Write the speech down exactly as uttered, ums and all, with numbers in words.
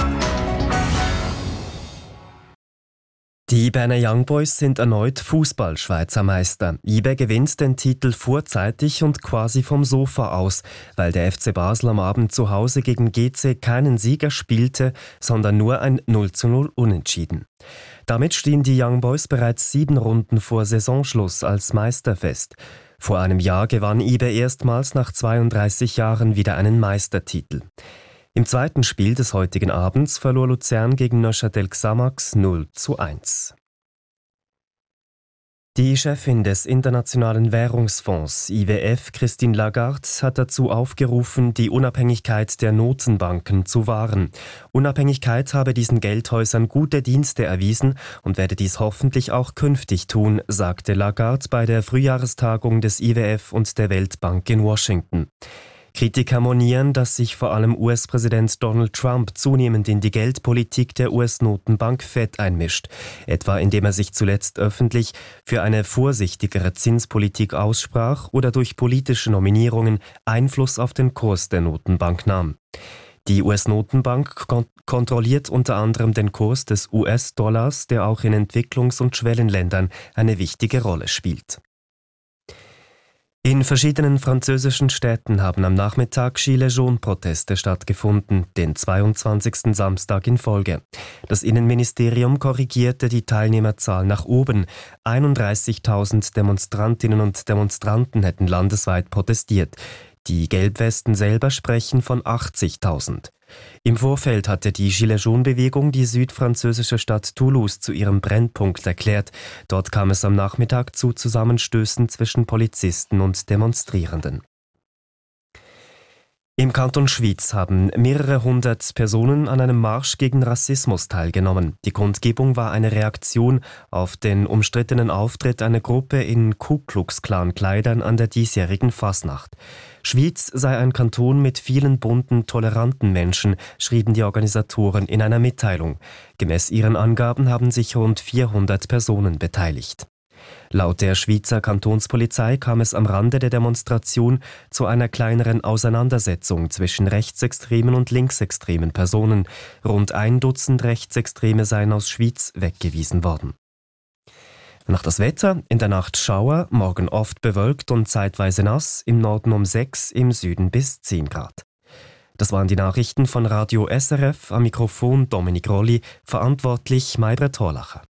Die Berner Young Boys sind erneut Fußball-Schweizer Meister. I B E gewinnt den Titel vorzeitig und quasi vom Sofa aus, weil der F C Basel am Abend zu Hause gegen G C keinen Sieger spielte, sondern nur ein null zu null Unentschieden. Damit stehen die Young Boys bereits sieben Runden vor Saisonschluss als Meister fest. Vor einem Jahr gewann I B E erstmals nach zweiunddreißig Jahren wieder einen Meistertitel. Im zweiten Spiel des heutigen Abends verlor Luzern gegen Neuchâtel Xamax null zu eins. Die Chefin des Internationalen Währungsfonds I W F, Christine Lagarde, hat dazu aufgerufen, die Unabhängigkeit der Notenbanken zu wahren. Unabhängigkeit habe diesen Geldhäusern gute Dienste erwiesen und werde dies hoffentlich auch künftig tun, sagte Lagarde bei der Frühjahrestagung des I W F und der Weltbank in Washington. Kritiker monieren, dass sich vor allem U S-Präsident Donald Trump zunehmend in die Geldpolitik der U S-Notenbank Fed einmischt, etwa indem er sich zuletzt öffentlich für eine vorsichtigere Zinspolitik aussprach oder durch politische Nominierungen Einfluss auf den Kurs der Notenbank nahm. Die U S-Notenbank kon- kontrolliert unter anderem den Kurs des U S-Dollars, der auch in Entwicklungs- und Schwellenländern eine wichtige Rolle spielt. In verschiedenen französischen Städten haben am Nachmittag Gilets Jaunes-Proteste stattgefunden, den zweiundzwanzigsten Samstag in Folge. Das Innenministerium korrigierte die Teilnehmerzahl nach oben. einunddreißigtausend Demonstrantinnen und Demonstranten hätten landesweit protestiert. Die Gelbwesten selber sprechen von achtzigtausend. Im Vorfeld hatte die Gilets Jaunes-Bewegung die südfranzösische Stadt Toulouse zu ihrem Brennpunkt erklärt. Dort kam es am Nachmittag zu Zusammenstößen zwischen Polizisten und Demonstrierenden. Im Kanton Schwyz haben mehrere hundert Personen an einem Marsch gegen Rassismus teilgenommen. Die Kundgebung war eine Reaktion auf den umstrittenen Auftritt einer Gruppe in Ku-Klux-Klan-Kleidern an der diesjährigen Fasnacht. Schwyz sei ein Kanton mit vielen bunten, toleranten Menschen, schrieben die Organisatoren in einer Mitteilung. Gemäß ihren Angaben haben sich rund vierhundert Personen beteiligt. Laut der Schwyzer Kantonspolizei kam es am Rande der Demonstration zu einer kleineren Auseinandersetzung zwischen rechtsextremen und linksextremen Personen. Rund ein Dutzend Rechtsextreme seien aus Schwyz weggewiesen worden. Nach das Wetter: in der Nacht Schauer, morgen oft bewölkt und zeitweise nass, im Norden um sechs, im Süden bis zehn Grad. Das waren die Nachrichten von Radio S R F, am Mikrofon Dominik Rolli, verantwortlich Maybrit Horlacher.